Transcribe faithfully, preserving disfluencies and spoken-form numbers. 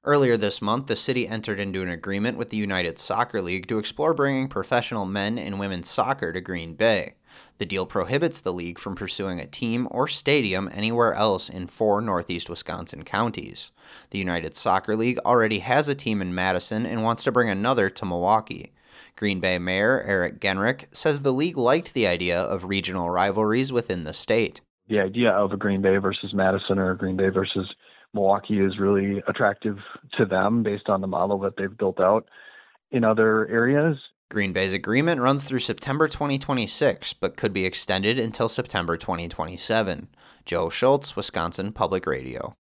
Earlier this month, the city entered into an agreement with the United Soccer League to explore bringing professional men and women's soccer to Green Bay. The deal prohibits the league from pursuing a team or stadium anywhere else in four northeast Wisconsin counties. The United Soccer League already has a team in Madison and wants to bring another to Milwaukee. Green Bay Mayor Eric Genrich says the league liked the idea of regional rivalries within the state. The idea of a Green Bay versus Madison or a Green Bay versus Milwaukee is really attractive to them based on the model that they've built out in other areas. Green Bay's agreement runs through September twenty twenty-six, but could be extended until September twenty twenty-seven. Joe Schultz, Wisconsin Public Radio.